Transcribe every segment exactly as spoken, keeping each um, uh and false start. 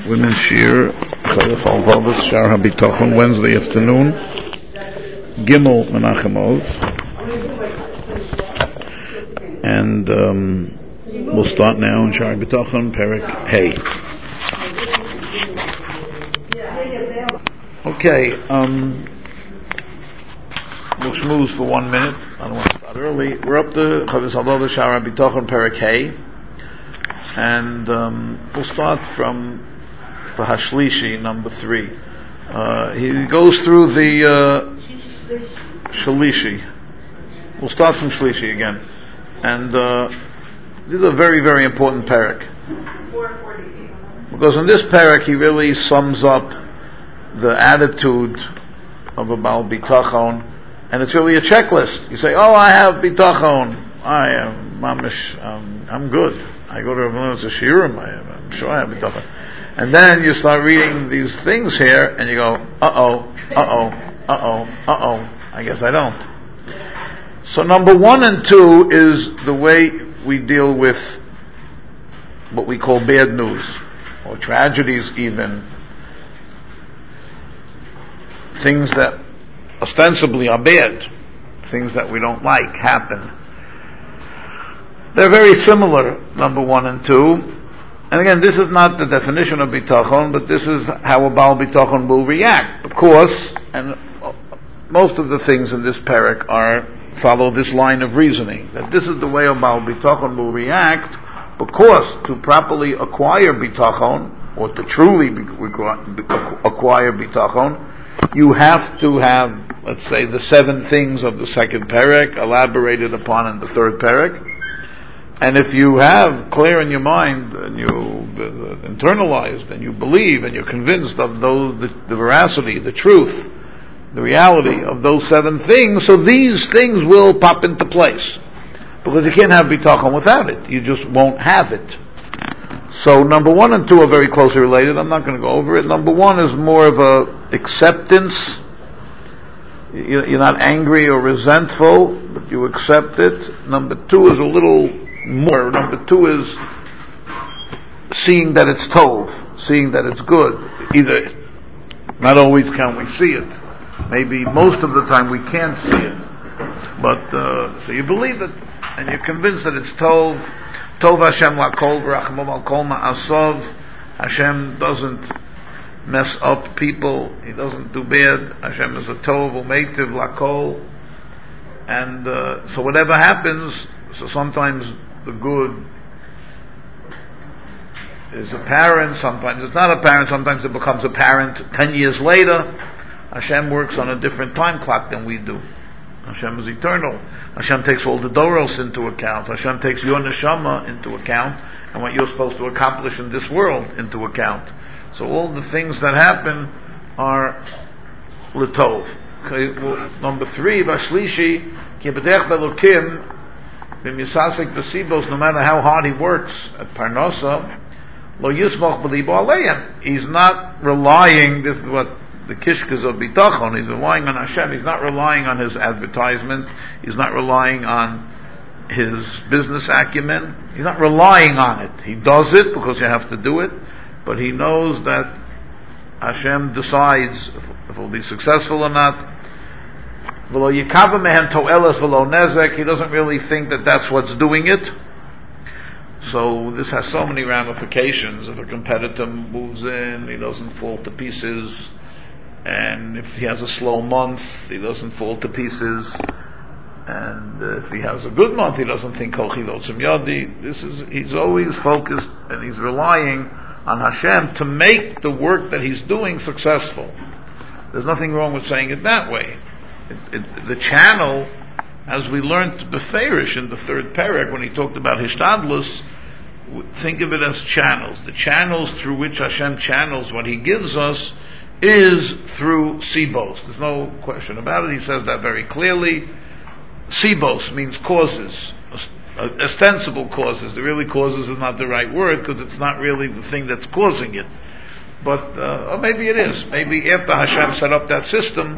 Women's Shir, Chalef Alvavos, Shar HaBitachon, Wednesday afternoon, Gimel Menachem Oz, and um, we'll start now in Shar HaBitachon, Perek Hey. Okay, um, we'll schmooze for one minute. I don't want to start early. We're up to Chalef Alvavos, Shar HaBitachon, Perek Hey, and um, we'll start from the Hashlishi, number three. Uh, he goes through the uh, Shalishi. We'll start from Shlishi again. And uh, this is a very, very important parak. Because in this parak he really sums up the attitude of a Baal Bitachon, and it's really a checklist. You say, oh, I have Bitachon. I am mamish, um, I'm good. I go to Rav Leonard's Shiurim, I'm sure I have Bitachon. And then you start reading these things here, and you go, uh-oh, uh-oh, uh-oh, uh-oh, I guess I don't. So number one and two is the way we deal with what we call bad news, or tragedies even, things that ostensibly are bad, things that we don't like happen. They're very similar, number one and two. And again, this is not the definition of bitachon, but this is how a Baal bitachon will react. Of course, and most of the things in this parak are follow this line of reasoning, that this is the way a Baal bitachon will react, because to properly acquire bitachon, or to truly acquire bitachon, you have to have, let's say, the seven things of the second parak elaborated upon in the third parak. And if you have clear in your mind, and you uh, internalized, and you believe, and you're convinced of those, the, the veracity, the truth, the reality of those seven things, so these things will pop into place. Because you can't have bitachon without it. You just won't have it. So number one and two are very closely related. I'm not going to go over it. Number one is more of a acceptance. You're not angry or resentful, but you accept it. Number two is a little more. Number two is seeing that it's tov, seeing that it's good. Either, not always can we see it. Maybe most of the time we can't see it. But, uh, so you believe it, and you're convinced that it's tov. Tov Hashem lakol v'rachamov al kol ma'asov. Hashem doesn't mess up people. He doesn't do bad. Hashem is a tov u'meitiv lakol. And, uh, so whatever happens, so sometimes the good is apparent, sometimes it's not apparent, sometimes it becomes apparent ten years later. Hashem works on a different time clock than we do. Hashem is eternal. Hashem takes all the doros into account. Hashem takes your neshama into account, and what you're supposed to accomplish in this world into account. So all the things that happen are l'tov. Okay, well, number three, Vashlishi, ki b'derech belokim, b'misasek v'sibos, no matter how hard he works at Parnosa, lo yismach b'libo aleim. He's not relying, this is what the kishkas of bitachon, he's relying on Hashem. He's not relying on his advertisement. He's not relying on his business acumen. He's not relying on it. He does it because you have to do it, but he knows that Hashem decides if, if he'll be successful or not. He doesn't really think that that's what's doing it. So this has so many ramifications. If a competitor moves in, he doesn't fall to pieces. And if he has a slow month, he doesn't fall to pieces. And if he has a good month, he doesn't think Kochi Lotzim Yadi. This is, he's always focused and he's relying on Hashem to make the work that he's doing successful. There's nothing wrong with saying it that way. It, it, the channel, as we learned Beferish in the third parak when he talked about Hishtadlus, think of it as channels. The channels through which Hashem channels what He gives us is through Sibos. There's no question about it. He says that very clearly. Sibos means causes, ostensible causes. The really causes is not the right word because it's not really the thing that's causing it. But, uh, or maybe it is. Maybe after Hashem set up that system,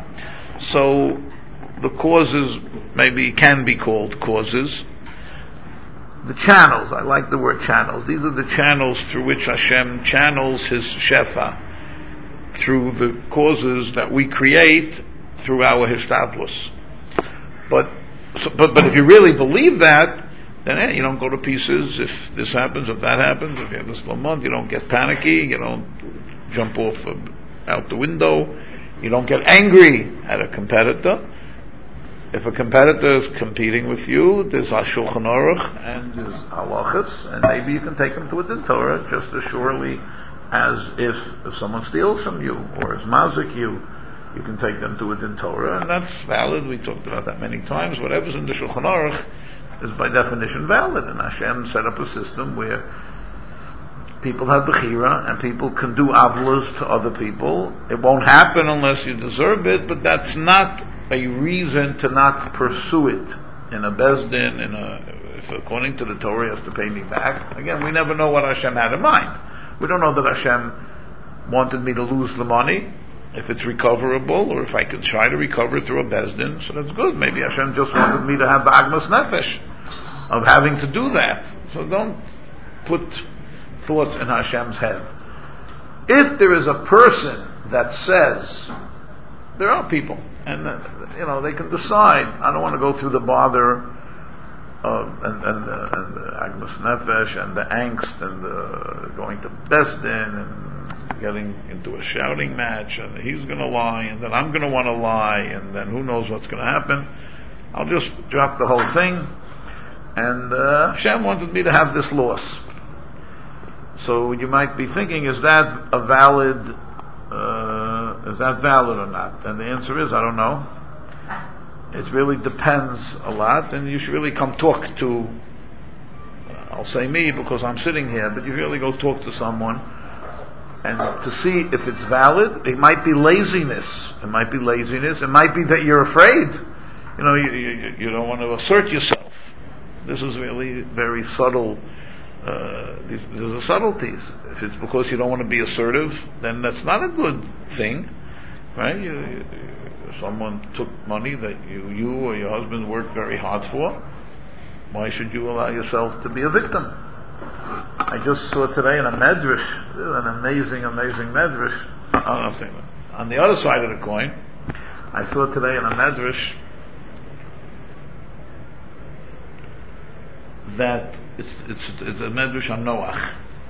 so the causes maybe can be called causes. the channels. I like the word channels. These are the channels through which Hashem channels His shefa, through the causes that we create through our hishtadlus. But, so, but, but if you really believe that, then eh, you don't go to pieces if this happens, if that happens, if you have this lamont, you don't get panicky, you don't jump off uh, out the window, you don't get angry at a competitor. If a competitor is competing with you, there's a Shulchan Aruch and there's halachas, and maybe you can take them to a din Torah just as surely as if, if someone steals from you or is mazik you, you can take them to a din Torah, and that's valid. We talked about that many times. Whatever's in the Shulchan Aruch is by definition valid, and Hashem set up a system where people have bechira and people can do avlas to other people. It won't happen unless you deserve it, but that's not a reason to not pursue it in a bezdin, in a, if according to the Torah you have to pay me back. Again, we never know what Hashem had in mind. We don't know that Hashem wanted me to lose the money, if it's recoverable, or if I can try to recover it through a bezdin, so that's good. Maybe Hashem just wanted me to have the agmas nefesh of having to do that. So don't put thoughts in Hashem's head. If there is a person that says, there are people, and uh, you know, they can decide, I don't want to go through the bother of, and, and, uh, and the agmas nefesh, and the angst, and the going to bezdin, and getting into a shouting match, and he's going to lie, and then I'm going to want to lie, and then who knows what's going to happen. I'll just drop the whole thing, and uh, Hashem wanted me to have this loss. So you might be thinking, is that a valid, uh, is that valid or not? And the answer is, I don't know. It really depends a lot, and you should really come talk to, I'll say me because I'm sitting here, but you really go talk to someone, and to see if it's valid. It might be laziness. It might be laziness. It might be that you're afraid. You know, you, you, you don't want to assert yourself. This is really very subtle. Uh, these, these are subtleties. If it's because you don't want to be assertive, then that's not a good thing, right? You, you, someone took money that you, you or your husband worked very hard for. Why should you allow yourself to be a victim? I just saw today in a medrash, an amazing, amazing medrash. I'm saying on the other side of the coin, I saw today in a medrash that it's it's, it's a medrash on Noach,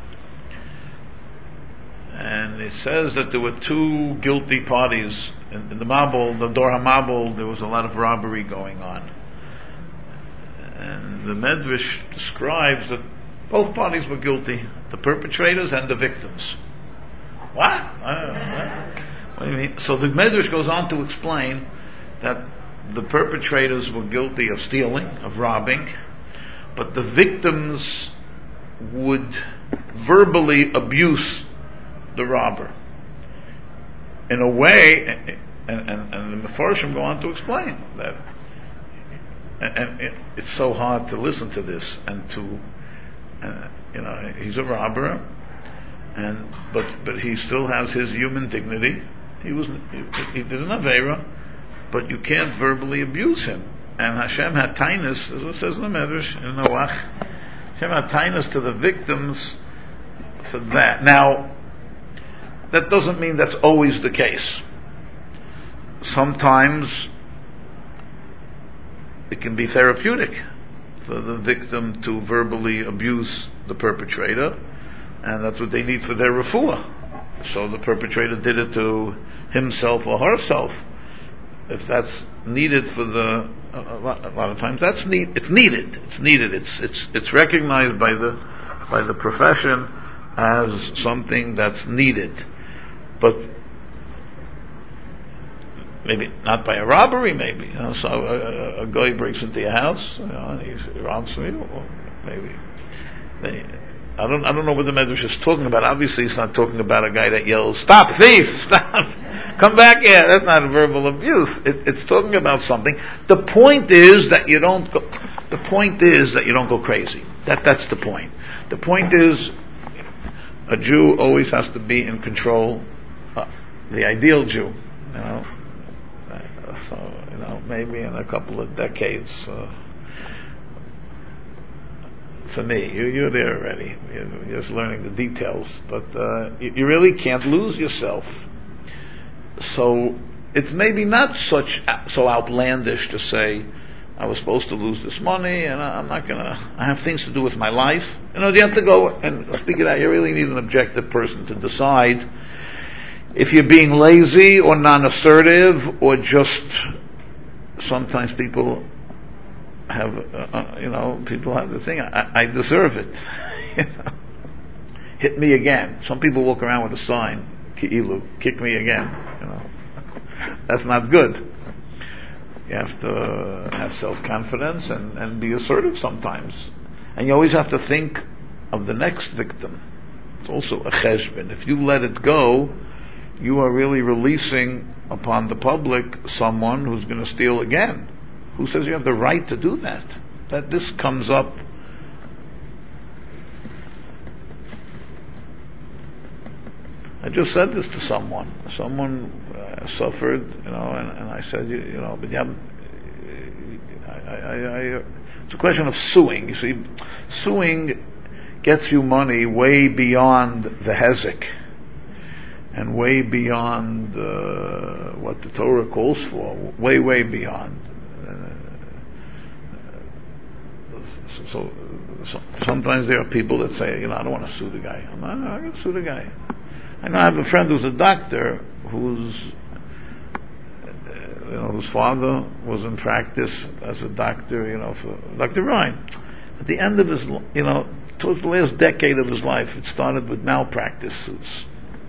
and it says that there were two guilty parties in, in the Mabul, the Dor HaMabul. There was a lot of robbery going on, and the medrash describes that both parties were guilty, the perpetrators and the victims. What? Uh, what do you mean? So the Medrash goes on to explain that the perpetrators were guilty of stealing, of robbing, but the victims would verbally abuse the robber. In a way, and, and, and the Mefarshim go on to explain that, and, and it, it's so hard to listen to this and to Uh, you know, he's a robber, and but but he still has his human dignity. He was he, he did an avera, but you can't verbally abuse him. And Hashem had tainus, as it says in the Medrash in Noach. Hashem had tainus to the victims for that. Now, that doesn't mean that's always the case. Sometimes it can be therapeutic for the victim to verbally abuse the perpetrator, and that's what they need for their refuah. So the perpetrator did it to himself or herself. If that's needed for the, a lot, a lot of times that's need, it's needed. It's needed. It's it's it's recognized by the by the profession as something that's needed, but maybe not by a robbery, maybe. You know, so a, a, a guy breaks into your house, you know, and he robs me, or maybe. They, I don't. I don't know what the Medrash is talking about. Obviously, he's not talking about a guy that yells, "Stop, thief! Stop! Come back here!" That's not verbal abuse. It, it's talking about something. The point is that you don't go. The point is that you don't go crazy. That that's the point. The point is, a Jew always has to be in control. Uh, the ideal Jew, you know. So, you know, maybe in a couple of decades, uh, for me. You, you're there already. You're just learning the details. But uh, you, you really can't lose yourself. So it's maybe not such so outlandish to say, I was supposed to lose this money, and I'm not gonna, I have things to do with my life. You know, you have to go and speak it out. You really need an objective person to decide if you're being lazy or non-assertive, or just, sometimes people have, uh, you know, people have the thing, I, I deserve it. You know? Hit me again. Some people walk around with a sign, Ki'ilu, kick me again. You know, that's not good. You have to have self-confidence and, and be assertive sometimes. And you always have to think of the next victim. It's also a cheshbon. If you let it go, you are really releasing upon the public someone who's going to steal again. Who says you have the right to do that? That this comes up. I just said this to someone. Someone uh, suffered, you know, and, and I said, you, you know, but you have, I, I, I, it's a question of suing. You see, suing gets you money way beyond the hezek and way beyond uh, what the Torah calls for. Way, way beyond. Uh, so, so sometimes there are people that say, you know, I don't want to sue the guy. I'm not, I'm going to sue the guy. I know I have a friend who's a doctor who's, uh, you know, whose father was in practice as a doctor, you know, for Doctor Ryan. At the end of his, you know, towards the last decade of his life, it started with malpractice suits.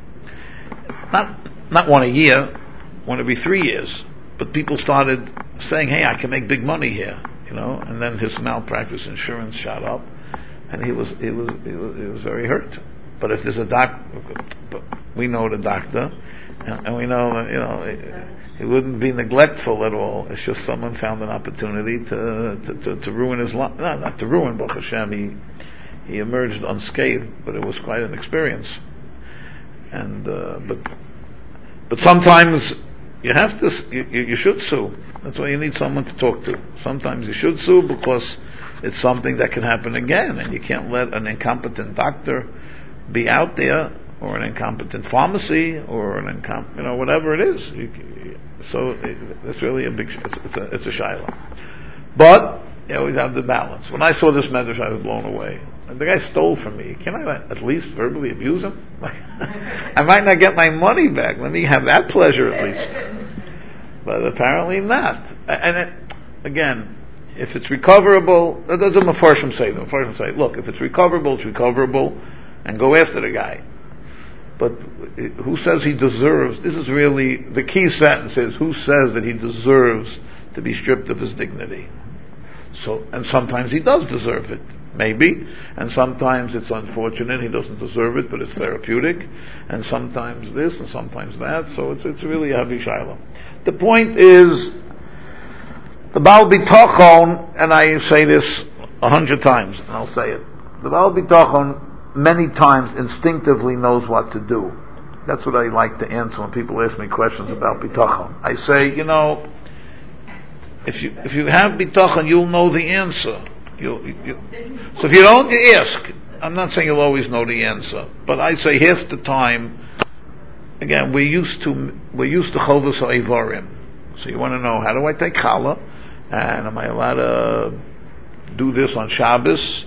Not, not one a year, one every three years. But people started saying, hey, I can make big money here, you know, and then his malpractice insurance shot up, and he was, he was, he was, he was very hurt. But if there's a doc, we know the doctor, and we know, you know, it, it wouldn't be neglectful at all. It's just someone found an opportunity to to, to, to ruin his life. No, not to ruin, Baruch Hashem. He, he emerged unscathed, but it was quite an experience. And uh, but but sometimes you have to, you, you should sue. That's why you need someone to talk to. Sometimes you should sue because it's something that can happen again, and you can't let an incompetent doctor be out there, or an incompetent pharmacy, or an incom, you know, whatever it is. You, so it, it's really a big, it's, it's a, it's a shiloh. But you always have the balance. When I saw this medrash, I was blown away. The guy stole from me. Can I at least verbally abuse him? I might not get my money back. Let me have that pleasure at least. But apparently not. And it, again, if it's recoverable, that doesn't the Mefarshim say. The Mefarshim say, look, if it's recoverable, it's recoverable, and go after the guy. But who says he deserves? This is really the key sentence: is who says that he deserves to be stripped of his dignity? So, and sometimes he does deserve it, maybe, and sometimes it's unfortunate he doesn't deserve it, but it's therapeutic, and sometimes this and sometimes that. So it's it's really a heavy shiloh. The point is, the Baal Bitachon, and I say this a hundred times, and I'll say it: the Baal Bitachon many times instinctively knows what to do. That's what I like to answer when people ask me questions about bitachon. I say, you know, if you if you have bitachon, you'll know the answer. You'll, you, so if you don't, you ask. I'm not saying you'll always know the answer, but I say half the time. Again, we're used to we're used to chovos ha'evarim. So you want to know, how do I take challah, and am I allowed to do this on Shabbos?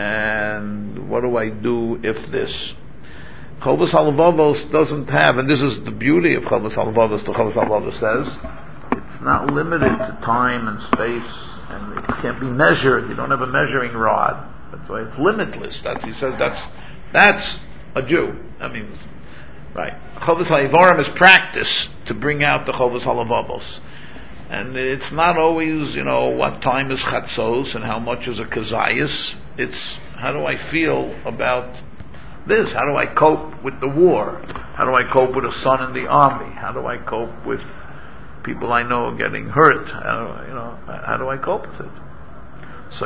And what do I do if this? Chovos HaLevavos doesn't have, and this is the beauty of Chovos HaLevavos. The Chovos HaLevavos says it's not limited to time and space, and it can't be measured. You don't have a measuring rod. That's why it's limitless. That's, he says that's that's a Jew. I mean, right? Chovos HaEvarim is practice to bring out the Chovos HaLevavos. And it's not always, you know, what time is chatzos and how much is a kazayas. It's how do I feel about this? How do I cope with the war? How do I cope with a son in the army? How do I cope with people I know getting hurt? How do I, you know, how do I cope with it? So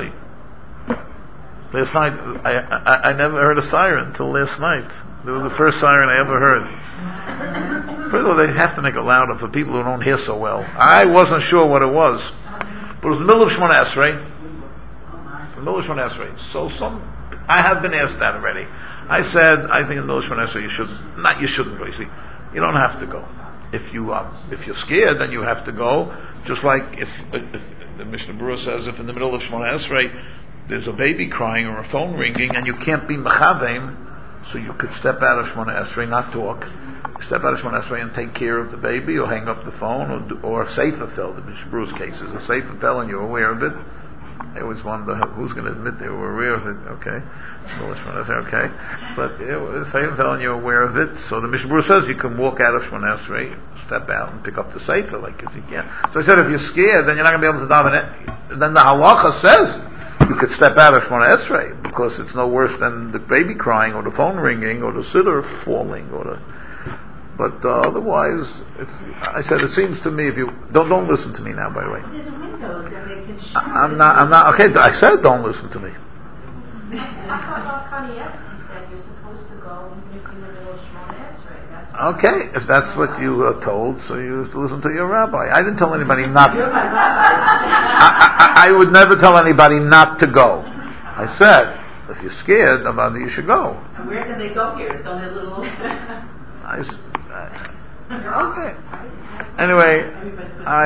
last night, I, I, I never heard a siren until last night. It was the first siren I ever heard. First of all, they have to make it louder for people who don't hear so well. I wasn't sure what it was, but it was the middle of Shemona Esrei. Milah Shmona Esrei. So some, I have been asked that already. I said, I think in Milah Shmona Esrei you should, not you shouldn't go, you see. You don't have to go. If you, um, if you're scared, then you have to go. Just like if, if, if the Mishnah Berurah says, if in the middle of Shmona Esrei, there's a baby crying or a phone ringing and you can't be mechavim, so you could step out of Shmona Esrei, not talk, step out of Shmona Esrei and take care of the baby, or hang up the phone, or do, or Seifa fell. The Mishnah Berurah's case is a Seifa fell and you're aware of it. I always wonder who's going to admit they were aware of it. Okay, well, Shmona Esrei, okay, but Seifa fell and you're aware of it. So the Mishnah Berurah says you can walk out of Shmona Esrei, step out and pick up the Seifa like if you can. So I said if you're scared, then you're not going to be able to daven it. Then the halacha says you could step out of Shmona Esrei because it's no worse than the baby crying or the phone ringing or the siddur falling or the. But uh, otherwise, if, I said it seems to me if you don't don't listen to me now. By the way, there's windows that they can show. I'm not. I'm not. Okay, I said don't listen to me. I thought Kanievsky said you're supposed to go even if you're in the middle of Shmona Esrei. That's okay, if that's what you are told, so you have to listen to your rabbi. I didn't tell anybody not. You're to. my rabbi. I, I, I would never tell anybody not to go. I said if you're scared about it, you should go. And where can they go here? It's only a little. I, uh, okay. Anyway, I,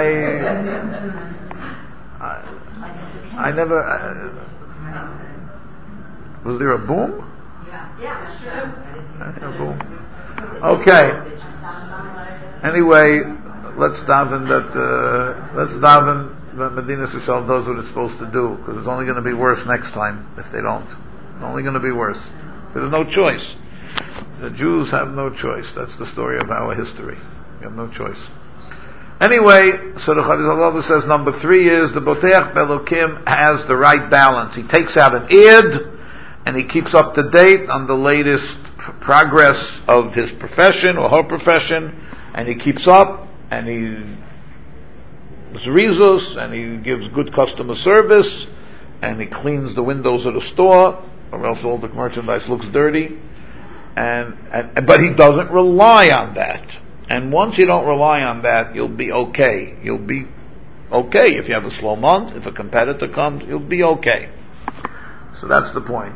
I, I never. Uh, was there a boom? Yeah, yeah, sure. A boom. Okay. Anyway, let's daven that. Uh, let's daven that Medina Yisrael does what it's supposed to do, because it's only going to be worse next time if they don't. It's only going to be worse. There's no choice. The Jews have no choice. That's the story of our history. We have no choice. Anyway, so the Chazal says number three is the Boteach Belokim has the right balance. He takes out an id and he keeps up to date on the latest p- progress of his profession or her profession, and he keeps up and he zrizus and he gives good customer service and he cleans the windows of the store, or else all the merchandise looks dirty. And, and but he doesn't rely on that. And once you don't rely on that, you'll be okay. You'll be okay if you have a slow month. If a competitor comes, you'll be okay. So that's the point.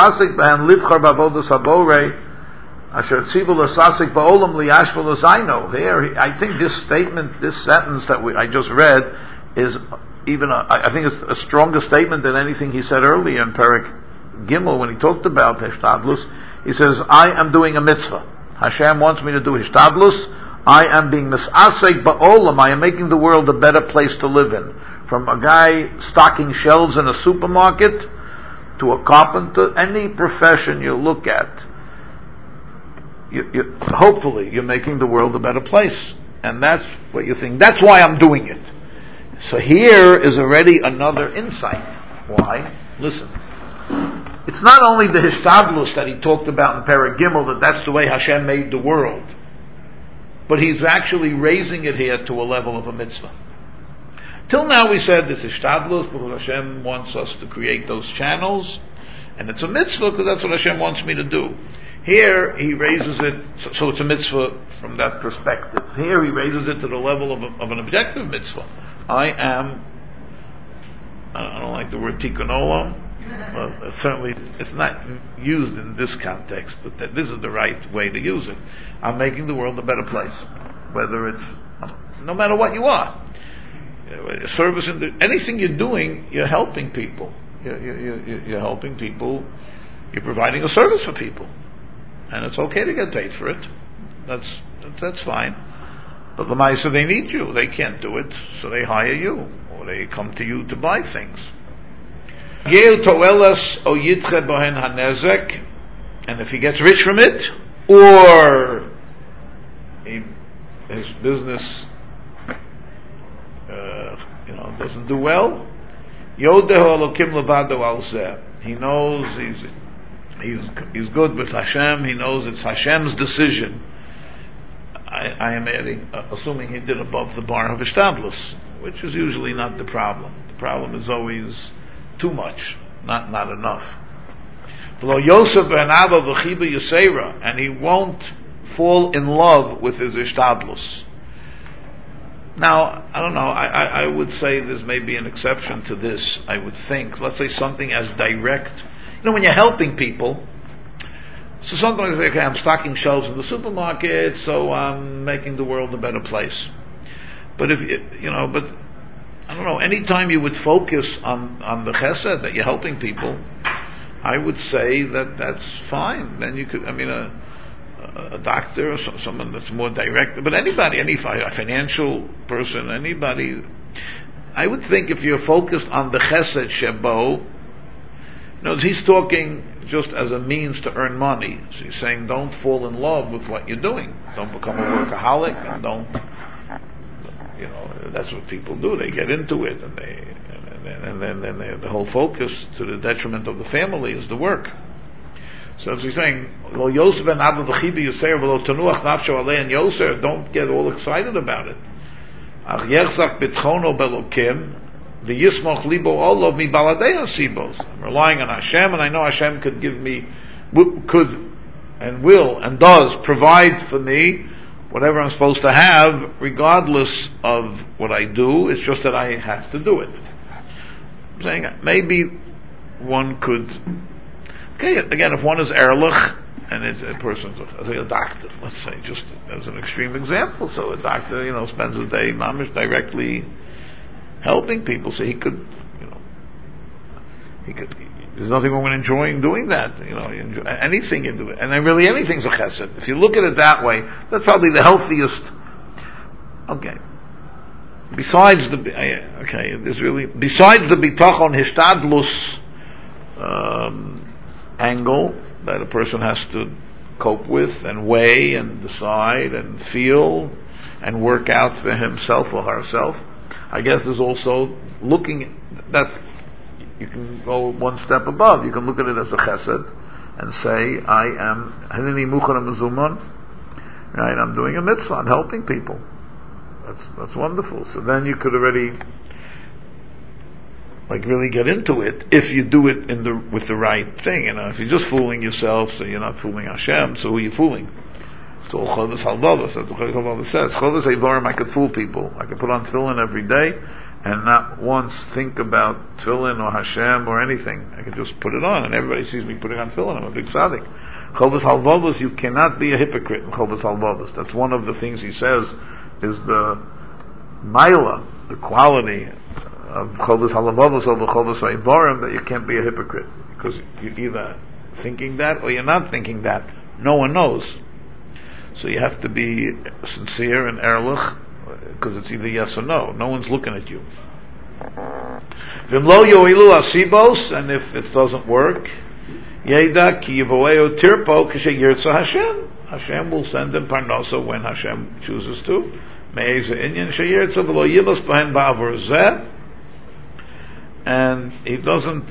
Here, I think this statement, this sentence that we, I just read, is even a, I think it's a stronger statement than anything he said earlier in Perek Gimel when he talked about Hishtadlus. He says, I am doing a mitzvah. Hashem wants me to do Hishtadlus. I am being misasek ba'olam. I am making the world a better place to live in. From a guy stocking shelves in a supermarket to a carpenter, any profession you look at, you, you, hopefully you're making the world a better place. And that's what you think. That's why I'm doing it. So here is already another insight. Why? Listen. It's not only the Hishtadlus that he talked about in Perek Gimel, that that's the way Hashem made the world, but he's actually raising it here to a level of a mitzvah. Till now we said this Hishtadlus because Hashem wants us to create those channels, and it's a mitzvah because that's what Hashem wants me to do. Here he raises it, so, so it's a mitzvah from that perspective. Here he raises it to the level of, a, of an objective mitzvah. I am, I don't like the word tikkun olam. Well, certainly it's not used in this context, but that this is the right way to use it. I'm making the world a better place, whether it's no matter what you are, service in the, anything you're doing, you're helping people. You're, you're, you're helping people. You're providing a service for people, and it's okay to get paid for it. That's that's fine. But l'maisa, they need you. They can't do it, so they hire you, or they come to you to buy things. And if he gets rich from it, or he, his business, uh, you know, doesn't do well, he knows he's he's he's good with Hashem. He knows it's Hashem's decision. I, I am adding, uh, assuming he did above the bar of Hishtadlus, which is usually not the problem. The problem is always too much, not not enough. And he won't fall in love with his Hishtadlus. Now, I don't know, I, I, I would say there's maybe an exception to this, I would think. Let's say something as direct. You know, when you're helping people, so something like, okay, I'm stocking shelves in the supermarket, so I'm making the world a better place. But if you, you know, but, I don't know, anytime you would focus on, on the chesed, that you're helping people, I would say that that's fine. Then you could, I mean, a, a doctor or so, someone that's more direct, but anybody, any a financial person, anybody, I would think if you're focused on the chesed shebo, you know, he's talking just as a means to earn money. So he's saying don't fall in love with what you're doing. Don't become a workaholic, and don't, you know, that's what people do. They get into it, and they, and then, then they, the whole focus to the detriment of the family is the work. So as he's saying, Lo Yosef and Abba V'chibi Yosef, Lo Tanuach Nafsho Alei and Yosef, don't get all excited about it. Ach Yerzach Bitchono Belokim, the Yismoch Libo Olov Mi Baladei Hasibos. I'm relying on Hashem, and I know Hashem could give me, could, and will, and does provide for me whatever I'm supposed to have, regardless of what I do. It's just that I have to do it. I'm saying maybe one could. Okay, again, if one is erlich, and it's a person's a, a doctor, let's say, just as an extreme example, so a doctor, you know, spends his day mamish directly helping people, so he could, you know, he could, there's nothing wrong with enjoying doing that, you know, you enjoy, anything you do, and then really anything's a chesed. If you look at it that way, that's probably the healthiest. Okay. Besides the, okay, there's really, besides the bitachon hishtadlus, um, angle that a person has to cope with and weigh and decide and feel and work out for himself or herself, I guess there's also looking that you can go one step above. You can look at it as a chesed and say, I am hanini muchar mezuman, right? I'm doing a mitzvah. I'm helping people. That's that's wonderful. So then you could already like really get into it if you do it in the with the right thing. You know, if you're just fooling yourself, so you're not fooling Hashem, so who are you fooling? It's all chodas halvavos. That's what chodas halvavos says. Chodas eivarim, I could fool people. I could put on tefillin every day and not once think about tefillin or Hashem or anything. I could just put it on, and everybody sees me putting on tefillin. I'm a big tzaddik. Chodas halvavos, you cannot be a hypocrite in chodas halvavos. That's one of the things he says is the maila, the quality of Chovos Halavavos over Chovos Haivarim, that you can't be a hypocrite, because you're either thinking that or you're not thinking that. No one knows. So you have to be sincere and ehrlich, because it's either yes or no. No one's looking at you. V'imlo yoilu asibos, and if it doesn't work, yeda ki yivoeo tirpo k'she yirtza Hashem. Hashem will send him parnasa when Hashem chooses to. Me'eza inyan sheyirtza v'lo yibos b'hen ba'avor zeh. And he doesn't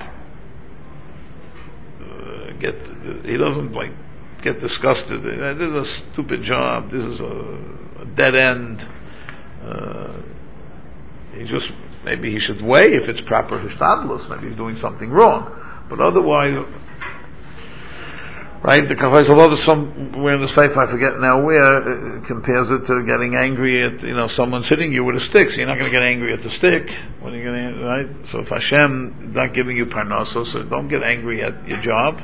uh, get, he doesn't like get disgusted. This is a stupid job. This is a, a dead end. Uh, he just, maybe he should weigh if it's proper hishtadlus. Maybe he's doing something wrong. But otherwise, right? The Kafais Allah is somewhere in the Sefer, I forget now where, uh, compares it to getting angry at, you know, someone's hitting you with a stick, so you're not going to get angry at the stick. When are you going to, right? So if Hashem is not giving you parnasa, so don't get angry at your job.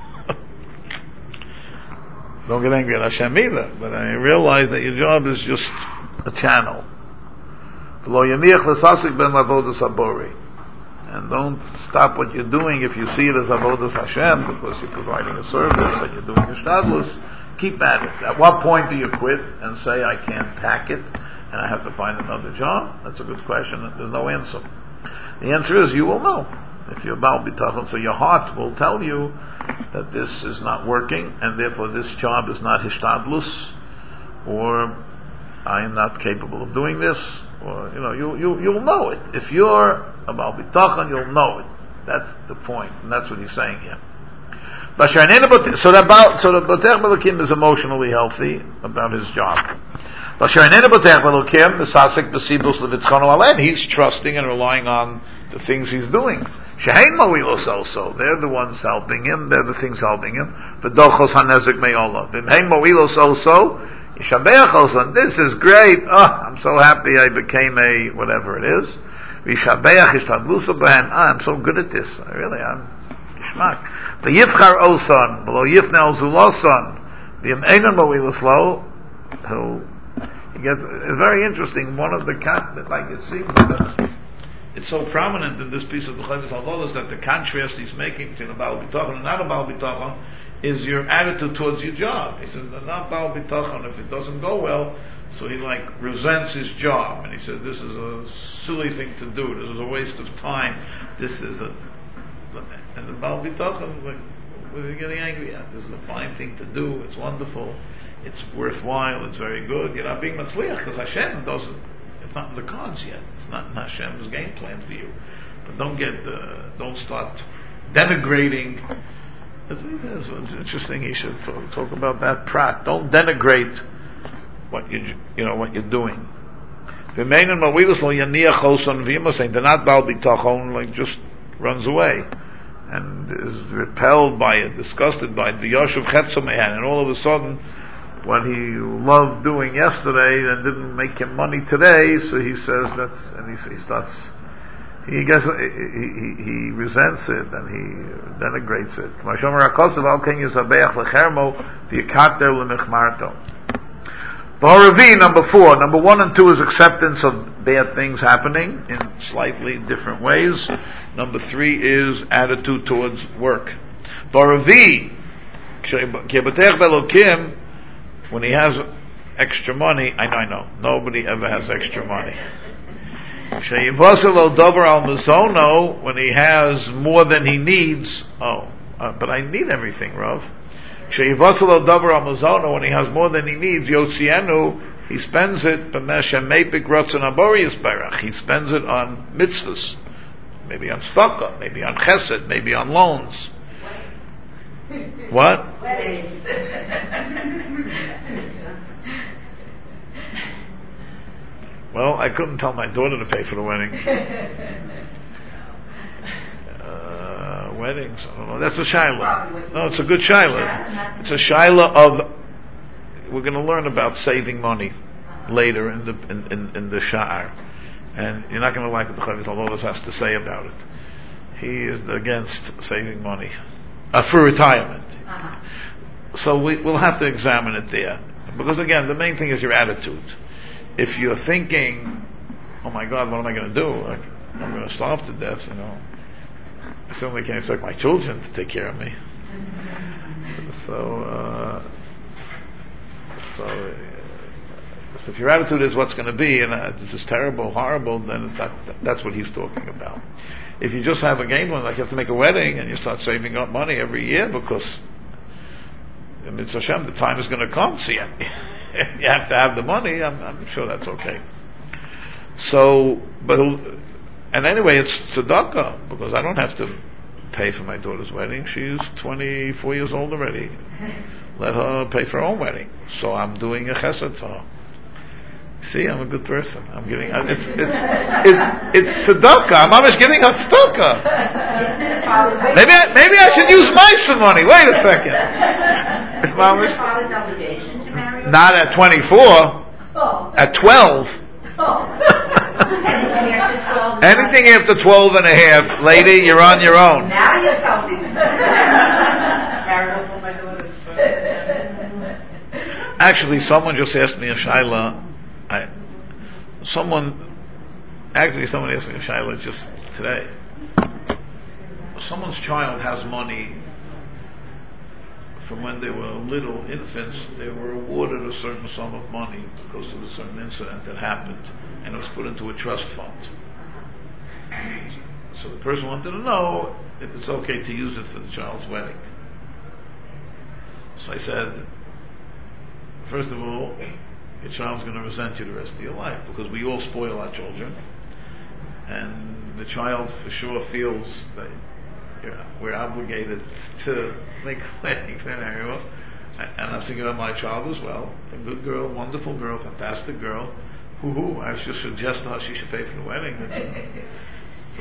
Don't get angry at Hashem either. But I realize that your job is just a channel. And don't stop what you're doing if you see it as avodas Hashem, because you're providing a service and you're doing a shtadlus. Keep at it. At what point do you quit and say, I can't hack it and I have to find another job? That's a good question. There's no answer. The answer is you will know. If you're Baal Bitachon, so your heart will tell you that this is not working, and therefore this job is not hishtadlus, or I am not capable of doing this, or, you know, you, you, you'll know it. If you're a Baal Bitachon, you'll know it. That's the point, and that's what he's saying here. So that Baal, so the Botech Balakim is emotionally healthy about his job. He's trusting and relying on the things he's doing. Shehein Mo'ilos also. They're the ones helping him. They're the things helping him. V'dochos hanezik me'olah. V'hein Mo'ilos also. Yishabeach Osan, this is great. Oh, I'm so happy I became a whatever it is. Yishabeach Ishtadlusa Behen. Ah, I'm so good at this. I really am. Shmak. V'yifchar Osan, V'lo Yifne Al Zulosan, V'yim Mo'ilas Lo, who, he gets, it's very interesting, one of the, cat, like it seems that it's so prominent in this piece of the Chavis Halalos that the contrast he's making between a Baal B'tachon and not a Baal B'tachon is your attitude towards your job. He says, not Baal B'tachon, if it doesn't go well, so he like resents his job, and he said, this is a silly thing to do, this is a waste of time, this is a, and the Baal B'tachon, like, what are you getting angry at? This is a fine thing to do, it's wonderful, it's worthwhile, it's very good, you're not being matzliach, because Hashem doesn't, it's not in the cards yet. It's not in Hashem's game plan for you. But don't get, uh, don't start denigrating. It's, it's, it's interesting. You should talk, talk about that prat. Don't denigrate what you, you know, what you're doing. They're not Baal B'tachon, like just runs away and is repelled by it, disgusted by it. The Yoshev Chetzomehan, and all of a sudden, what he loved doing yesterday and didn't make him money today, so he says that's, and he, he starts, he gets, he, he, he resents it and he denigrates it. Number four, number one and two is acceptance of bad things happening in slightly different ways. Number three is attitude towards work. When he has extra money, I know, I know, nobody ever has extra money. When he has more than he needs, oh, uh, but I need everything, Rav. When he has more than he needs, Yotzienu, he spends it, he spends it on mitzvahs, maybe on tzedakah, maybe on chesed, maybe on loans. What? Weddings. Well, I couldn't tell my daughter to pay for the wedding. Uh, weddings, I don't know. That's a shaila. No, it's a good shaila. It's a shaila of. We're going to learn about saving money later in the in, in, in the sha'ar, and you're not going to like what the Chavis Halalos has to say about it. He is against saving money. Uh, for retirement. Uh-huh. So we, we'll have to examine it there. Because again, the main thing is your attitude. If you're thinking, oh my God, what am I going to do? Like, I'm going to starve to death, you know. I certainly can't expect my children to take care of me. So, uh, so, uh, so if your attitude is what's going to be, and uh, this is terrible, horrible, then that, that's what he's talking about. If you just have a game plan, like you have to make a wedding and you start saving up money every year because in Mitzvah Hashem, the time is going to come, so you, you have to have the money, I'm, I'm sure that's okay. So, but, and anyway, it's tzedakah, because I don't have to pay for my daughter's wedding. She's twenty-four years old already. Let her pay for her own wedding. So I'm doing a chesed for her. See, I'm a good person. I'm giving. Uh, it's it's it's it's tzedakah. I'm always giving her tzedakah. Maybe I, maybe I should use my some money. Wait a second. If mom was not at twenty-four, oh. At twelve. Oh. Anything after twelve and a half, lady, you're on your own. Now you're talking. Actually, someone just asked me a shaila. I, someone, actually someone asked me a shaila just today. Someone's child has money from when they were little infants. They were awarded a certain sum of money because of a certain incident that happened, and it was put into a trust fund. So the person wanted to know if it's okay to use it for the child's wedding. So I said, first of all, your child's going to resent you the rest of your life because we all spoil our children, and the child for sure feels that you're, we're obligated to make a wedding for him. And I'm thinking about my child as well, a good girl, wonderful girl, fantastic girl. Hoo hoo! I should suggest to her she should pay for the wedding. So,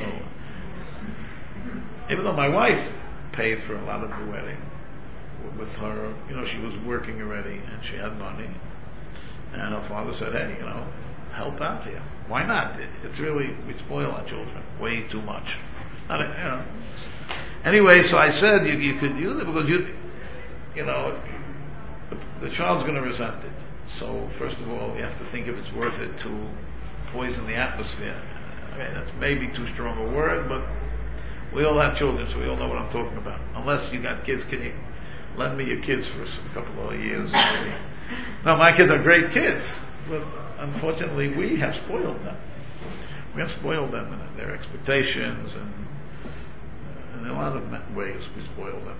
even though my wife paid for a lot of the wedding with her, you know, she was working already and she had money. And her father said, hey, you know, help out here. Why not? It, it's really, we spoil our children way too much. Not a, you know. Anyway, so I said you, you could use it because you, you know, the, the child's going to resent it. So first of all, you have to think if it's worth it to poison the atmosphere. Okay, that's maybe too strong a word, but we all have children, so we all know what I'm talking about. Unless you got kids, can you lend me your kids for a couple of years? No, my kids are great kids, but unfortunately we have spoiled them. We have spoiled them in their expectations, and in a lot of ways we spoil them.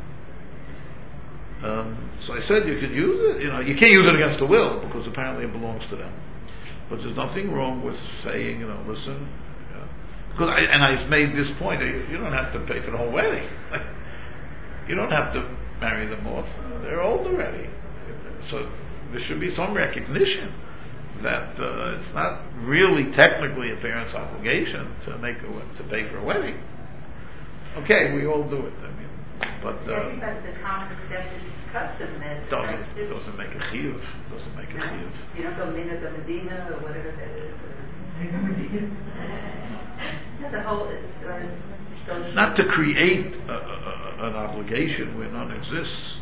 Um, so I said you could use it. You know, you can't use it against the will because apparently it belongs to them. But there's nothing wrong with saying, you know, listen. Because I, and I made this point, you, you don't have to pay for the whole wedding. You don't have to marry them off. They're old already. So there should be some recognition that uh, it's not really technically a parent's obligation to make a, to pay for a wedding. Okay, we all do it. I mean, but uh, I think that's a common accepted custom. That doesn't it doesn't make a chiyuv. Doesn't make a chiyuv. You don't go Mina the Medina or whatever that is. That's a whole. It's, uh, social. Not to create a, a, an obligation where none exists.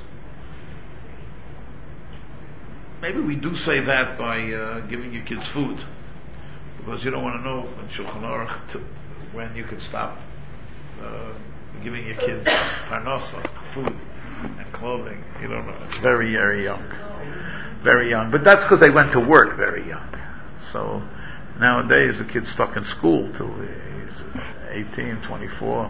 Maybe we do say that by uh, giving your kids food, because you don't want to know in Shulchan Aruch to, when you could stop uh, giving your kids parnasa, food and clothing. You don't know. It's very, very young, very young. But that's because they went to work very young. So nowadays the kid's stuck in school till he's eighteen, twenty-four.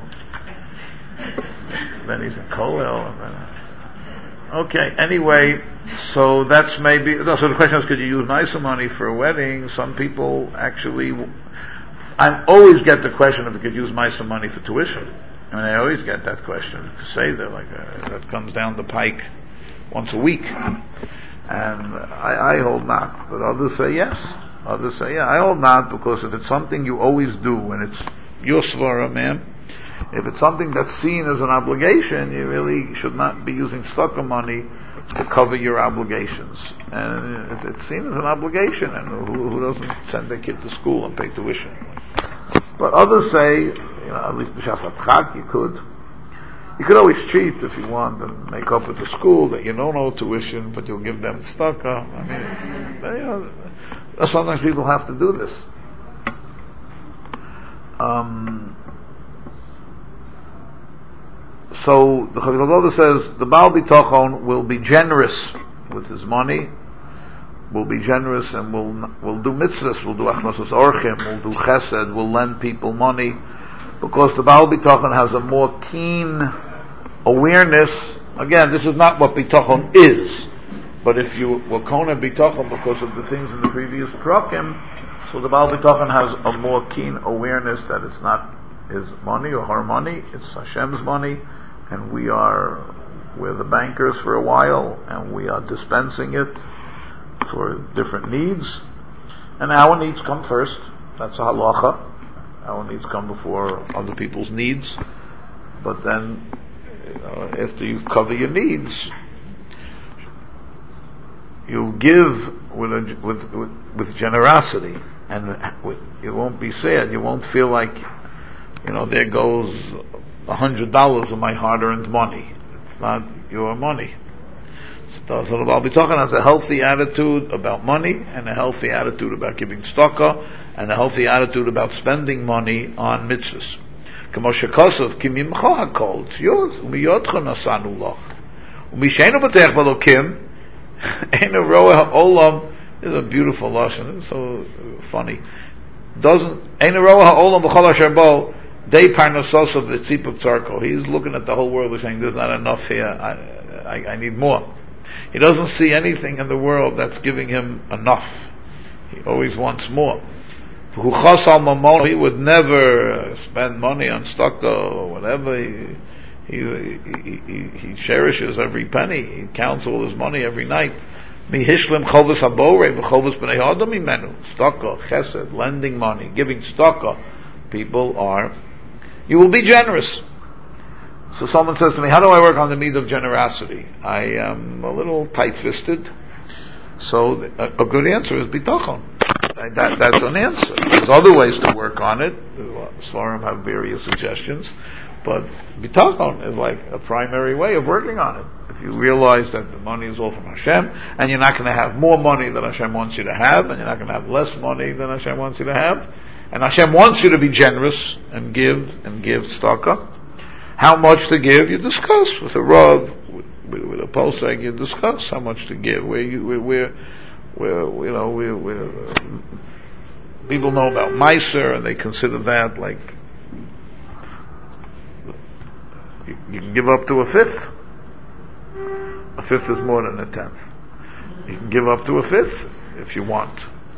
Then he's in kollel. And then, okay, anyway, so that's maybe, so the question is, could you use nicer money for a wedding? Some people actually, I always get the question if you could use nicer money for tuition. I mean, I always get that question. Say that, like, uh, that comes down the pike once a week. And I, I hold not, but others say yes. Others say, yeah, I hold not, because if it's something you always do, and it's your svara, ma'am, if it's something that's seen as an obligation, you really should not be using tzedakah money to cover your obligations. And if it's seen as an obligation, and who, who doesn't send their kid to school and pay tuition? But others say, you know, at least b'shas hatchak, you could. You could always cheat if you want and make up with the school that you don't owe tuition, but you'll give them tzedakah. I mean, they, you know, sometimes people have to do this. Um, So the Chavil Hadalah says the Baal Bitochon will be generous with his money, will be generous and will will do mitzvahs, will do achnosas orchim, will do chesed, will lend people money, because the Baal Bitochon has a more keen awareness. Again, this is not what Bitochon is, but if you were Kona Bitochon because of the things in the previous prakim, so the Baal Bitochon has a more keen awareness that it's not his money or her money, it's Hashem's money. And we are, we're the bankers for a while, and we are dispensing it for different needs. And our needs come first. That's a halacha. Our needs come before other people's needs. But then, you know, after you cover your needs, you'll give with, a, with, with with generosity, and you won't be sad. You won't feel like, you know, there goes a hundred dollars of my hard-earned money. It's not your money. So I'll be talking as a healthy attitude about money, and a healthy attitude about giving tzedakah, and a healthy attitude about spending money on mitzvahs. K'moshe Kosov, ki mimcha hakol, it's yours, umiyotcha nasanu loch. Umishenu b'tech b'lokim, einu roeh ha'olam, this is a beautiful lashon, it's so funny. Doesn't, einu roeh ha'olam b'chol asher bo, Day parnasos of the tzipuk tzarko. He's looking at the whole world and saying, there's not enough here, I, I, I need more. He doesn't see anything in the world that's giving him enough. He always wants more. He would never spend money on tzedakah or whatever. He, he, he, he, he cherishes every penny. He counts all his money every night. Tzedakah, chesed, lending money, giving tzedakah. People are, you will be generous. So someone says to me, how do I work on the need of generosity? I am a little tight-fisted, So a, a good answer is bitachon. That, that's an answer. There's other ways to work on it. Svarim have various suggestions, but bitachon is like a primary way of working on it. If you realize that the money is all from Hashem, and you're not going to have more money than Hashem wants you to have, and you're not going to have less money than Hashem wants you to have, and Hashem wants you to be generous and give and give tzedakah. How much to give, you discuss with a Rav, with, with, with a posek, you discuss how much to give. Where you, where, where, where you know, where, where uh, people know about Meiser, and they consider that like you, you can give up to a fifth. A fifth is more than a tenth. You can give up to a fifth if you want.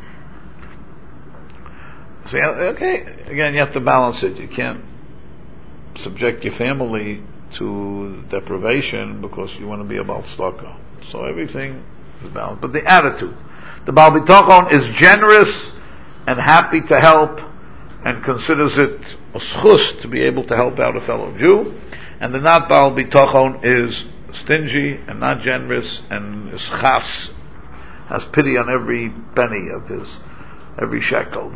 So okay, again, you have to balance it. You can't subject your family to deprivation because you want to be about tzedakah. So everything is balanced. But the attitude, the Baal Bitachon is generous and happy to help and considers it a schus to be able to help out a fellow Jew. And the not Baal Bitachon is stingy and not generous and is chas, has pity on every penny of his, every shekel.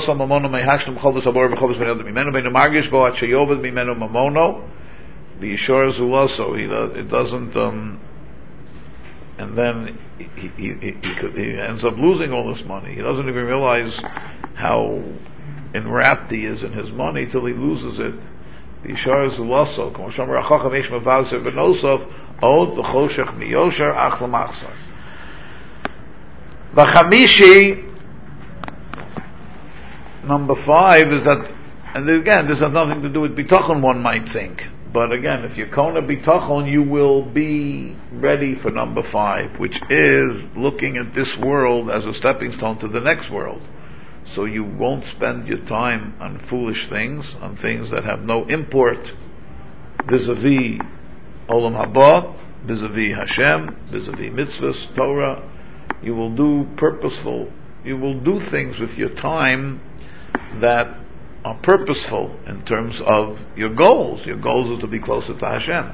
The Yishor Zulaso, he does, it doesn't, um, and then he, he, he, he, he ends up losing all this money. He doesn't even realize how enwrapped he is in his money till he loses it. The Yishor Zulaso, Od v'choshech miyosher ach l'machzor. V'chamishi, number five, is that, and again, this has nothing to do with bitachon, one might think. But again, if you're kona bitachon, you will be ready for number five, which is looking at this world as a stepping stone to the next world. So you won't spend your time on foolish things, on things that have no import vis-a-vis Olam Haba, vis-a-vis Hashem, vis-a-vis mitzvahs, Torah. You will do purposeful, you will do things with your time that are purposeful in terms of your goals. Your goals are to be closer to Hashem.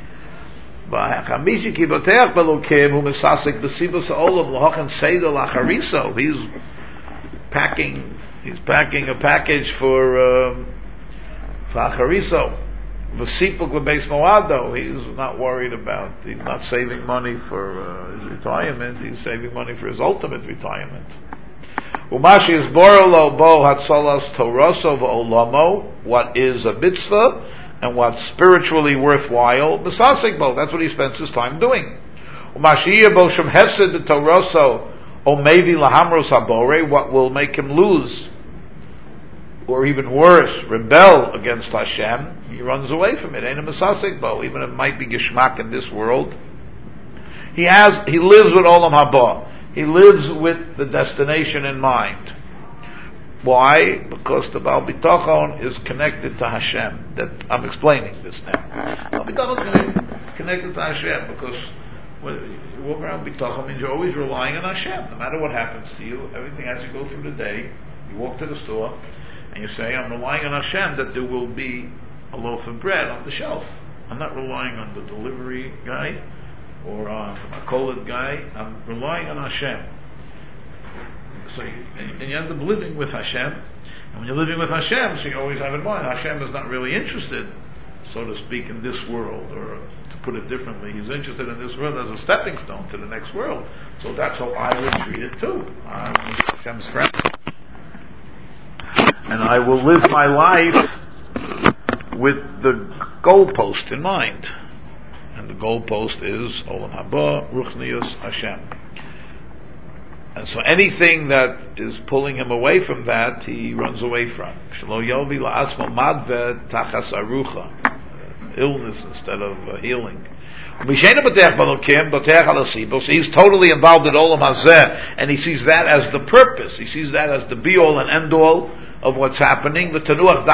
He's packing, he's packing a package for, um, for Achariso. He's not worried about, he's not saving money for uh, his retirement, he's saving money for his ultimate retirement. What is a mitzvah and what's spiritually worthwhile, that's what he spends his time doing. What will make him lose, or even worse, rebel against Hashem, he runs away from it. Even if it might be geshmak in this world, he has, he lives with Olam Haba. He lives with the destination in mind. Why? Because the Baal Bitachon is connected to Hashem. That I'm explaining this now. Baal Bitachon is connected to Hashem because when you walk around Bitachon means you're always relying on Hashem. No matter what happens to you, everything as you go through the day, you walk to the store and you say, I'm relying on Hashem that there will be a loaf of bread on the shelf. I'm not relying on the delivery guy or on a kolet guy. I'm relying on Hashem. So you, and, and you end up living with Hashem. And when you're living with Hashem, so you always have in mind, Hashem is not really interested, so to speak, in this world, or to put it differently, He's interested in this world as a stepping stone to the next world. So that's how I would treat it too. I'm Hashem's friend. And I will live my life with the goalpost in mind. And the goalpost is Olam Haba, Ruchnius, Hashem. And so anything that is pulling him away from that, he runs away from. Shelo yovi la'asmo madve tachas arucha. Illness instead of uh, healing. He's totally involved in Olam Hazeh, and he sees that as the purpose. He sees that as the be-all and end-all of what's happening. So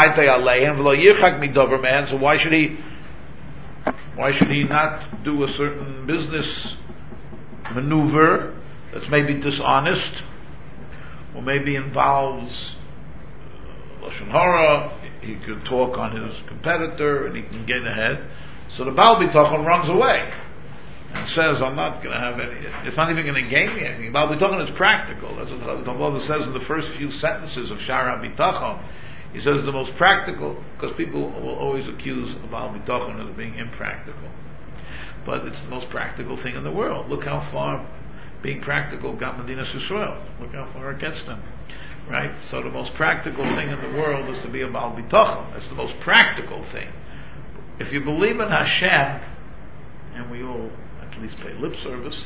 why should he Why should he not do a certain business maneuver that's maybe dishonest, or maybe involves uh, Lashon Hara? He could talk on his competitor and he can get ahead. So the Baal Bitachon runs away. and says, I'm not going to have any, it's not even going to gain me anything. Baal Bitachon is practical. That's what the Bible says in the first few sentences of Shara Bitachon. He says the most practical, because people will always accuse of Baal Bitachon of being impractical. But it's the most practical thing in the world. Look how far being practical got Medinas Yisrael. Look how far it gets them. Right? So the most practical thing in the world is to be a Baal Bitachon. That's the most practical thing. If you believe in Hashem, and we all at least pay lip service,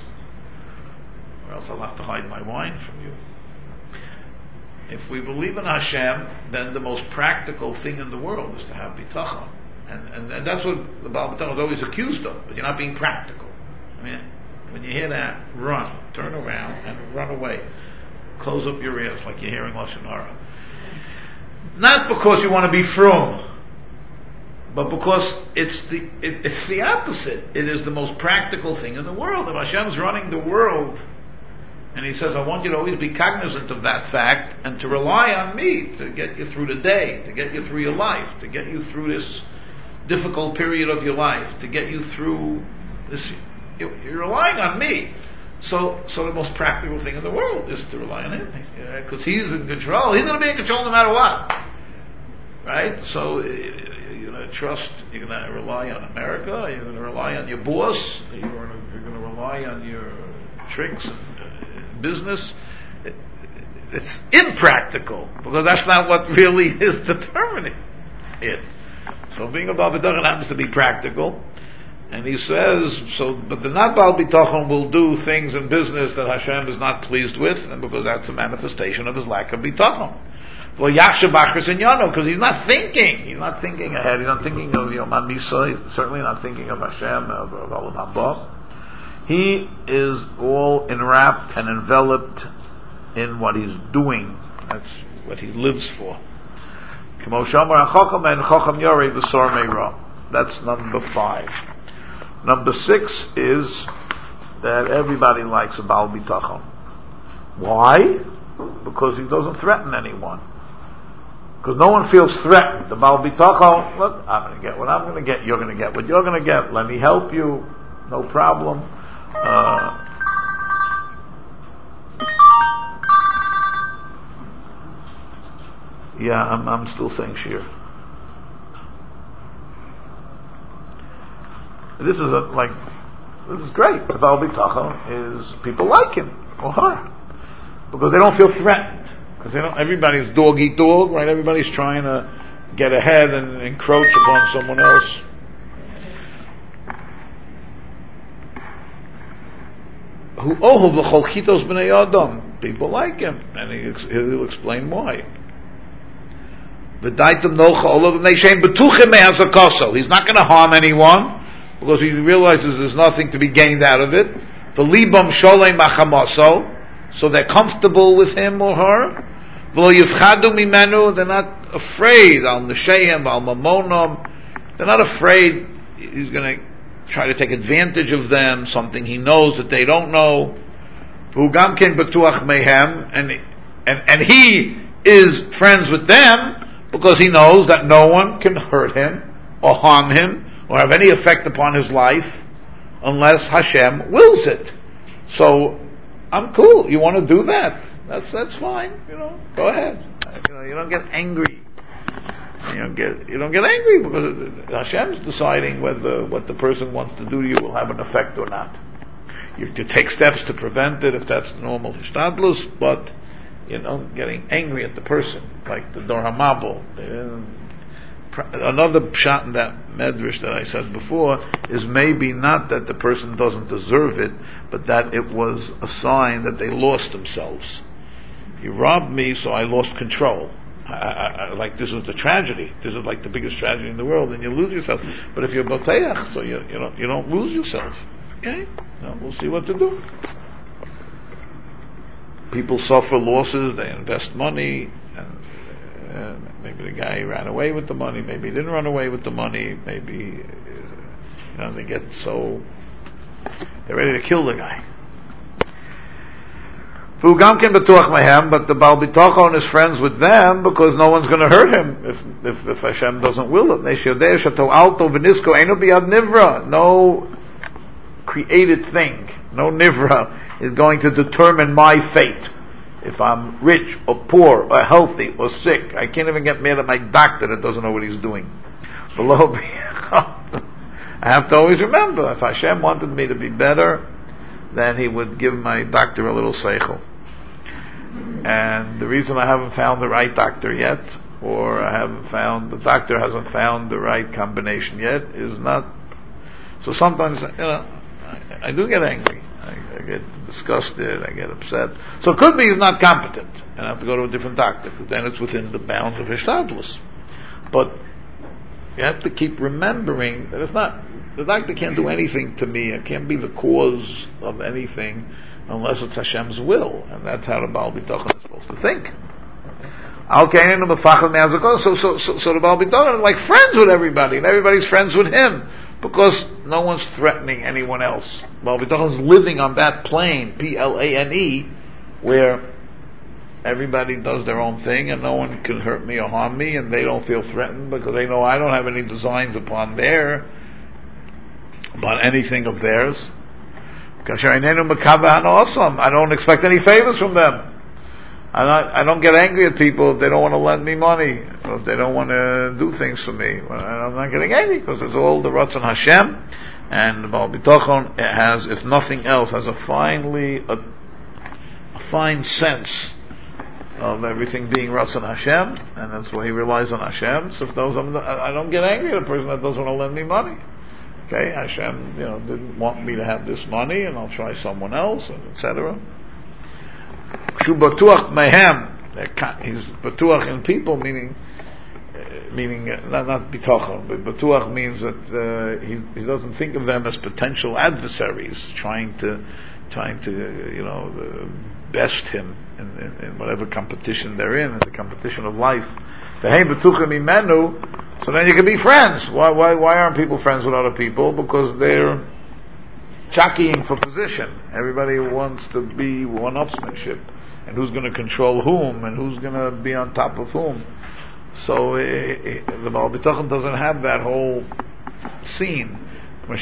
or else I'll have to hide my wine from you. If we believe in Hashem, then the most practical thing in the world is to have bitachon. And, and, and that's what the Baal Bitachon is always accused of, but you're not being practical. I mean, when you hear that, run, turn around, and run away. Close up your ears like you're hearing Lashon Hara. Not because you want to be frum, but because it's the it, it's the opposite. It is the most practical thing in the world. If Hashem's running the world, and He says, I want you to always be cognizant of that fact, and to rely on me to get you through the day, to get you through your life, to get you through this difficult period of your life, to get you through this. You're relying on me. So, so the most practical thing in the world is to rely on Him, because yeah, He's in control. He's going to be in control no matter what, right? So you're going to trust. You're going to rely on America. You're going to rely on your boss. You're going to, you're going to rely on your tricks and uh, business. It, it's impractical because that's not what really is determining it. So being a Baal Bitachon happens to be practical. And he says, so, but the not Baal Bitachon will do things in business that Hashem is not pleased with, and because that's a manifestation of his lack of Bitachon. For Yachshav Bachris in Yano, because he's not thinking, he's not thinking ahead, he's not thinking of Yom HaMisa, he's certainly not thinking of Hashem, of, of Olam Haba. He is all enwrapped and enveloped in what he's doing. That's what he lives for. That's number five. Number six is that everybody likes a Baal Bitachon. Why? Because he doesn't threaten anyone. Because no one feels threatened. The Baal Bitachon, look, I'm going to get what I'm going to get, you're going to get what you're going to get, let me help you, no problem. Uh, yeah, I'm, I'm still saying shir. This is a, like, this is great. The Baal Bitachon is, people like him, or her, because they don't feel threatened. Because they don't, everybody's dog eat dog, right? Everybody's trying to get ahead and encroach upon someone else. Who oh l'chol chitos b'nei adam. People like him, and he, he'll explain why. V'daitem nocha olav b'nei shein betuchim me'azakaso. He's not going to harm anyone, because he realizes there's nothing to be gained out of it. The libam sholem machamaso, so they're comfortable with him or her. V'lo yifchadu mimenu, they're not afraid. Al neshayim, al mamonam, they're not afraid he's going to try to take advantage of them, something he knows that they don't know. V'ugam ken betuach mehem, and and and he is friends with them because he knows that no one can hurt him or harm him or have any effect upon his life unless Hashem wills it. So I'm cool. You want to do that? That's that's fine. You know, go ahead. You know, you don't get angry. You don't get you don't get angry because Hashem's deciding whether what the person wants to do to you will have an effect or not. You have to take steps to prevent it if that's normal hishtadlus, but you know, getting angry at the person like the Dor HaMabul. Another pshat in that medrash that I said before is maybe not that the person doesn't deserve it, but that it was a sign that they lost themselves. You robbed me, so I lost control. I, I, I, like this is the tragedy. This is like the biggest tragedy in the world, and you lose yourself. But if you're boteach, so you you don't you don't lose yourself. Okay, no, we'll see what to do. People suffer losses. They invest money. And, Uh, maybe the guy ran away with the money, maybe he didn't run away with the money, maybe, you know, they get so, they're ready to kill the guy. But the Baal Bitachon is friends with them because no one's going to hurt him if, if, if Hashem doesn't will it. No, created thing, no nivra, is going to determine my fate. If I'm rich or poor or healthy or sick, I can't even get mad at my doctor that doesn't know what he's doing. Below me, I have to always remember, if Hashem wanted me to be better, then He would give my doctor a little seichel. And the reason I haven't found the right doctor yet, or I haven't found, the doctor hasn't found the right combination yet, is not, so sometimes, you know, I, I do get angry. I, I get disgusted, I get upset. So it could be he's not competent, and I have to go to a different doctor, because then it's within the bounds of Hishtadlus. But you have to keep remembering that it's not, the doctor can't do anything to me, it can't be the cause of anything unless it's Hashem's will, and that's how the Baal B'tochen is supposed to think. So, so, so, so the Baal B'tochen is like friends with everybody, and everybody's friends with him, because no one's threatening anyone else. Baal B'tochen is living on that plane, P L A N E, where everybody does their own thing, and no one can hurt me or harm me, and they don't feel threatened, because they know I don't have any designs upon their, upon anything of theirs. I don't expect any favors from them. I'm not, I don't get angry at people if they don't want to lend me money, or if they don't want to do things for me. I'm not getting angry, because it's all the Ratzon Hashem, and the Baal B'tochen has, if nothing else, has a finely, a, a fine sense of everything being Ratzon Hashem, and that's why he relies on Hashem. So if those, I don't get angry at a person that doesn't want to lend me money. Okay, Hashem, you know, didn't want me to have this money, and I'll try someone else, et cetera. Shu batuach mehem, he's batuach in people, meaning, uh, meaning uh, not not bitochon, but batuach means that uh, he he doesn't think of them as potential adversaries, trying to trying to you know uh, best him in, in, in whatever competition they're in, in the competition of life. V'hei batuchim imenu. So then you can be friends. Why, why, why aren't people friends with other people? Because they're jockeying for position. Everybody wants to be one-upsmanship, and who's going to control whom, and who's going to be on top of whom. So it, it, the Baal B'tochen doesn't have that whole scene. That's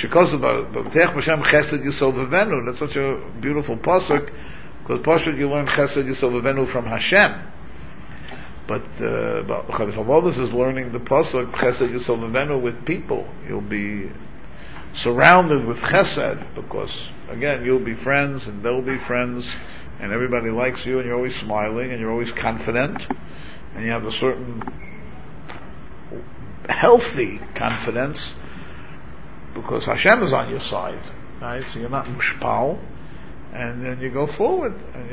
such a beautiful pasuk, because pasuk you learn Chesed Yisov V'Venu from Hashem. But uh, Chavavos is learning the pasuk Chesed Yisov V'Venu with people. You'll be surrounded with Chesed, because again you'll be friends and they'll be friends, and everybody likes you, and you're always smiling, and you're always confident, and you have a certain healthy confidence because Hashem is on your side, right? So you're not mushpal, and then you go forward, and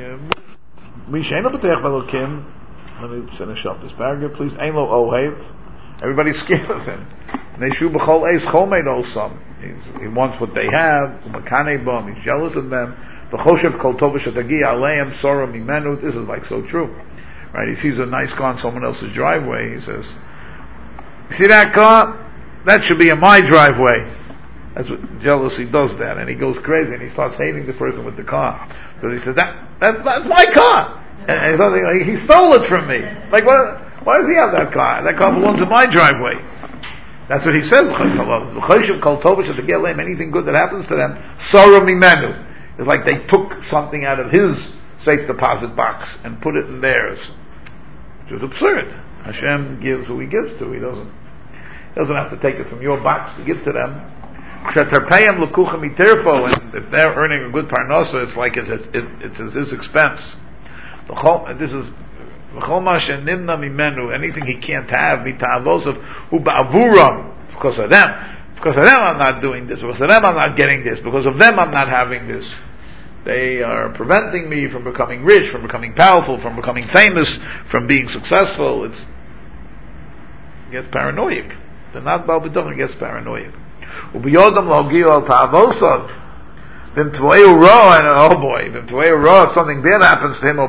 you. Let me finish up this paragraph, please. Ein lo ohev. Everybody's scared of him. Neshu b'chol eis chomed osam. He wants what they have. U'makanei bom. He's jealous of them. V'choshev kol tov shetagi aleim sora mimenu. This is like so true, right? He sees a nice car on someone else's driveway. He says, "You see that car? That should be in my driveway." That's what jealousy does. That, and he goes crazy and he starts hating the person with the car because he says, "That, that that's my car." And something like, he stole it from me. Like, what, why does he have that car? That car belongs in my driveway. That's what he says. Anything good that happens to them, Sora mimenu. It's like they took something out of his safe deposit box and put it in theirs. Which is absurd. Hashem gives who He gives to. He doesn't, he doesn't have to take it from your box to give to them. And if they're earning a good parnasa, it's like it's, it's, it's at his expense. This is anything he can't have, because of them. Because of them I'm not doing this. Because of them I'm not getting this. Because of them I'm not having this. They are preventing me from becoming rich, from becoming powerful, from becoming famous, from being successful. It's, it gets paranoid. They're not Baal B'tochen, it gets paranoid. And oh boy, if something bad happens to him,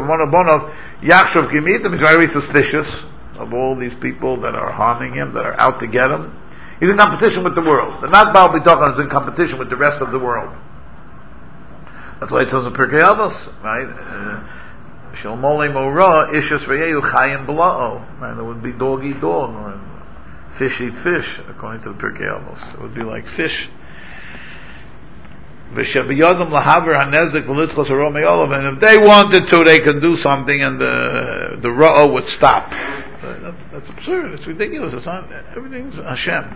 he's very suspicious of all these people that are harming him, that are out to get him. He's in competition with the world. The not Baal B'tochen is in competition with the rest of the world. That's why it says in Pirkei Avos, right? Shalmole Mora Ishas Reyehu Chayim B'la'o. Right? It would be dog eat dog, or fish eat fish, according to the Pirkei Avos. It would be like fish. V'shaviyodam lahaver hanezek v'litzchos haro me'olav, and if they wanted to, they could do something, and the the ra'ah would stop. That's, that's absurd. It's ridiculous. It's not, everything's Hashem.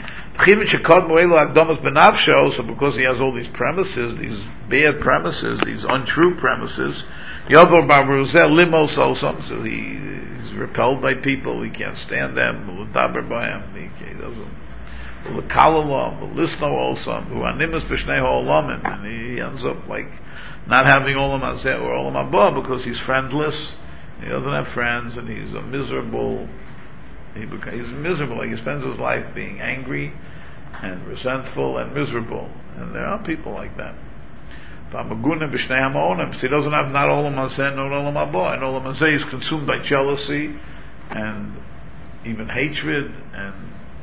So because he has all these premises, these bad premises, these untrue premises, Yavor Barruzel limos osam, so he, he's repelled by people, he can't stand them, L'daber b'hem, he doesn't, L'kalalam, L'lisno osam, who animus b'shnei ha'olamim, and he ends up like not having olam hazeh or olam haba because he's friendless, he doesn't have friends, and he's a miserable, he beca- he's miserable, like he spends his life being angry and resentful and miserable, and there are people like that. So he doesn't have not olam hazeh, not olam haba, and olam hazeh is consumed by jealousy and even hatred and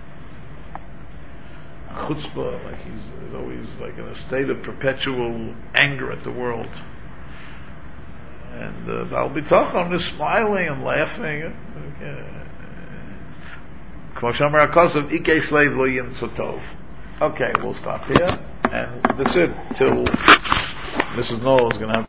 chutzpah, like he's, he's always like in a state of perpetual anger at the world. And uh, I'll be talking, just smiling and laughing. Okay, we'll stop here, and that's it till Missus Noel is going to have